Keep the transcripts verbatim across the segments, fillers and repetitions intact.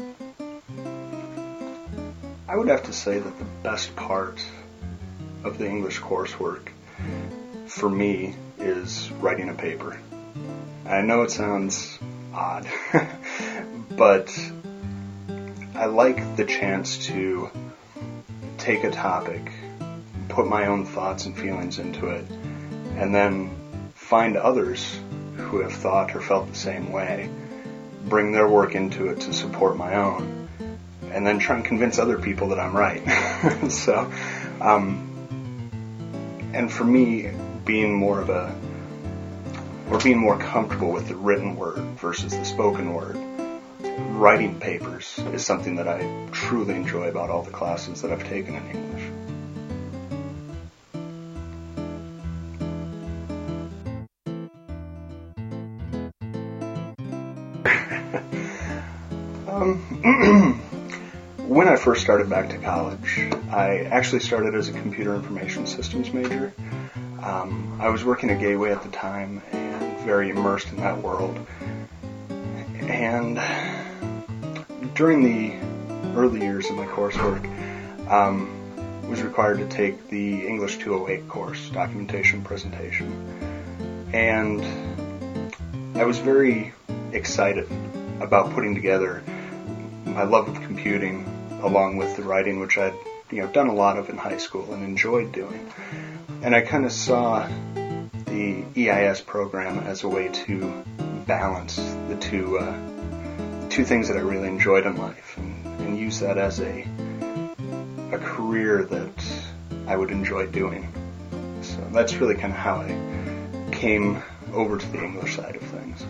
I would have to say that the best part of the English coursework for me is writing a paper. I know it sounds odd, but I like the chance to take a topic, put my own thoughts and feelings into it, and then find others who have thought or felt the same way, bring their work into it to support my own, and then try and convince other people that I'm right. so, um, and for me, being more of a, or being more comfortable with the written word versus the spoken word, writing papers is something that I truly enjoy about all the classes that I've taken in English. um, when I first started back to college, I actually started as a computer information systems major. Um, I was working at Gateway at the time and very immersed in that world. And during the early years of my coursework, um, I was required to take the English two oh eight course, Documentation Presentation. And I was very excited about putting together my love of computing along with the writing, which I'd you know done a lot of in high school and enjoyed doing. And I kind of saw the E I S program as a way to balance the two uh, two things that I really enjoyed in life, and, and use that as a a career that I would enjoy doing. So that's really kind of how I came over to the English side of things.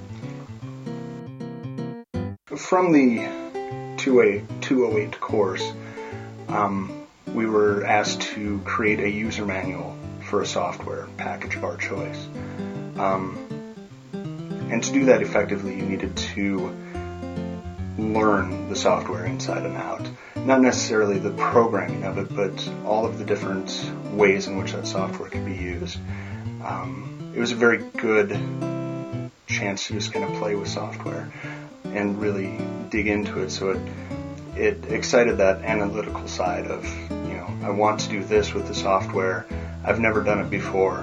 From the two oh eight course, um, we were asked to create a user manual for a software package of our choice. Um, and to do that effectively, you needed to learn the software inside and out. Not necessarily the programming of it, but all of the different ways in which that software could be used. Um, it was a very good chance to just kind of play with software and really dig into it. So it it excited that analytical side of, you know, I want to do this with the software. I've never done it before.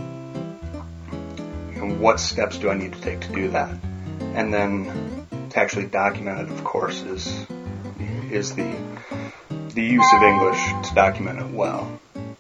You know, what steps do I need to take to do that? And then to actually document it, of course, is is the the use of English to document it well.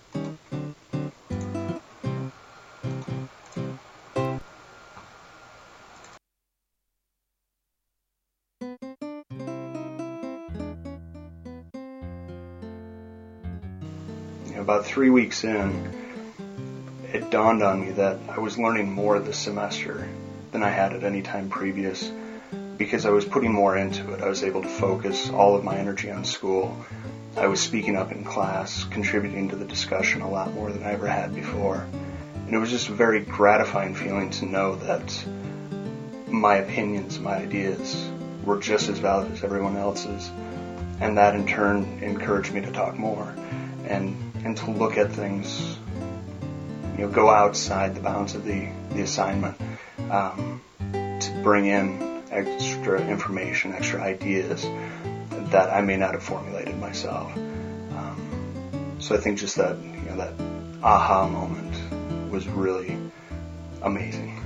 About three weeks in, it dawned on me that I was learning more this semester than I had at any time previous, because I was putting more into it. I was able to focus all of my energy on school. I was speaking up in class, contributing to the discussion a lot more than I ever had before. And it was just a very gratifying feeling to know that my opinions, my ideas were just as valid as everyone else's. And that in turn encouraged me to talk more and and to look at things, you know, go outside the bounds of the, the assignment, um, to bring in extra information, extra ideas that I may not have formulated myself. Um, so I think just that, you know, that aha moment was really amazing.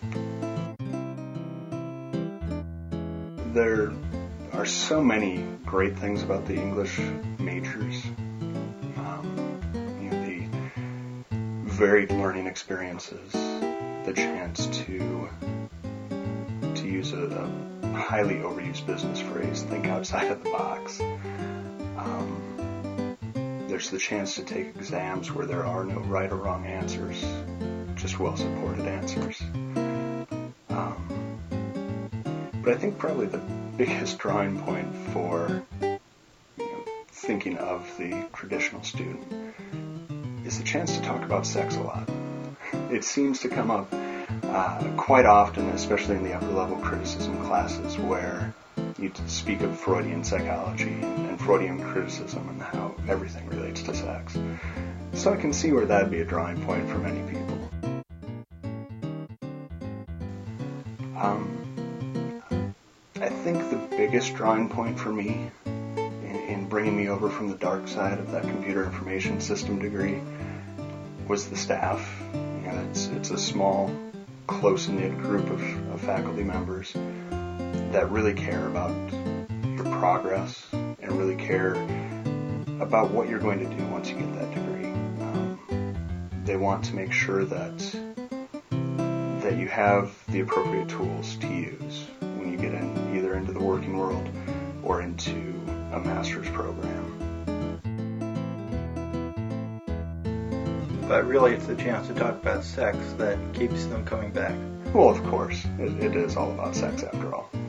There are so many great things about the English majors. Varied learning experiences, the chance to to use a, a highly overused business phrase, think outside of the box. Um, there's the chance to take exams where there are no right or wrong answers, just well-supported answers. Um, but I think probably the biggest drawing point for, you know, thinking of the traditional student is the chance to talk about sex a lot. It seems to come up uh, quite often, especially in the upper level criticism classes, where you speak of Freudian psychology and Freudian criticism and how everything relates to sex. So I can see where that'd be a drawing point for many people. Um, I think the biggest drawing point for me in, in bringing me over from the dark side of that computer information system degree was the staff. You know, it's, it's a small, close-knit group of, of faculty members that really care about your progress and really care about what you're going to do once you get that degree. Um, they want to make sure that that you have the appropriate tools to use when you get in, either into the working world or into a master's program. But really, it's the chance to talk about sex that keeps them coming back. Well, of course, it, it is all about sex after all.